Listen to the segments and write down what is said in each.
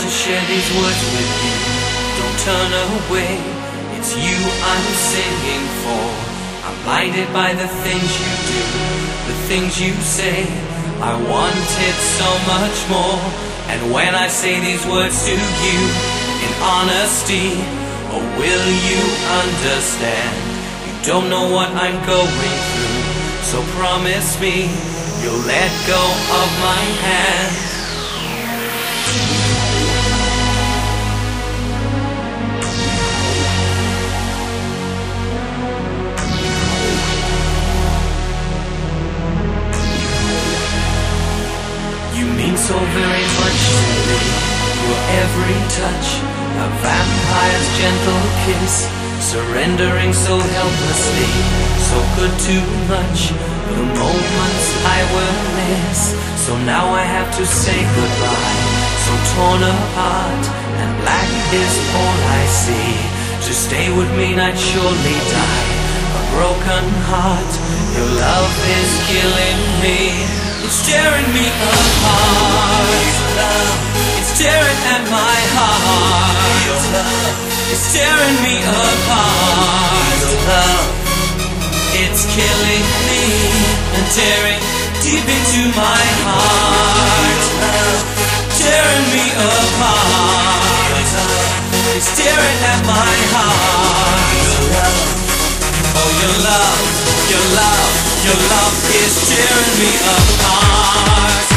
to share these words with you. Don't turn away, it's you I'm singing for. I'm blinded by the things you do, the things you say. I wanted so much more. And when I say these words to you in honesty, oh, will you understand? You don't know what I'm going through, so promise me you'll let go of my hand. You mean so very much to me. Your every touch, a vampire's gentle kiss, surrendering so helplessly, so good too much. The moments I will miss. So now I have to say goodbye, so torn apart, and black is all I see. To stay with me I'd surely die. A broken heart, your love is killing me. It's tearing me apart. It's tearing at my heart. It's tearing me apart. It's killing me and tearing deep into my heart. Tearing me apart. It's tearing at my heart. Oh, your love, your love, your love is tearing me apart.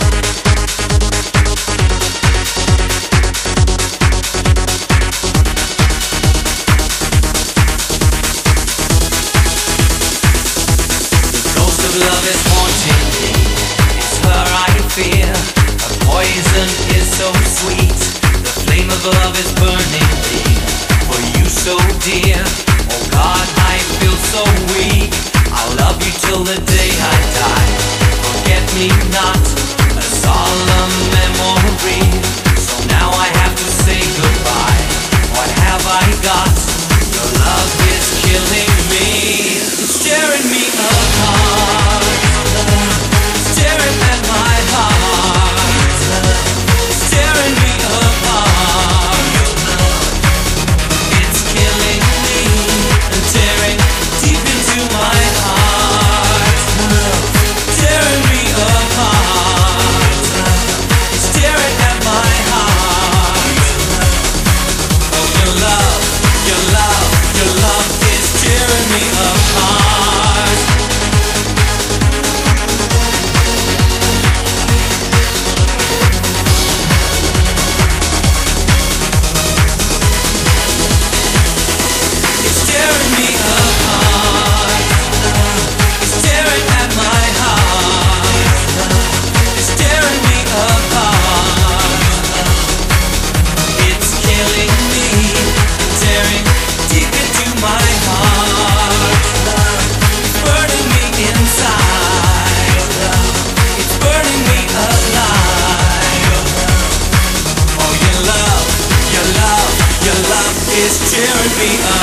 Love is haunting me, it's her I fear. Her poison is so sweet, the flame of love is burning me. For you so dear, oh God, I feel so weak. I'll love you till the day I die. Forget me not, a solemn memory. So now I have to say goodbye. What have I got? Your love is killing me. It's tearing me apart. It's tearing me up.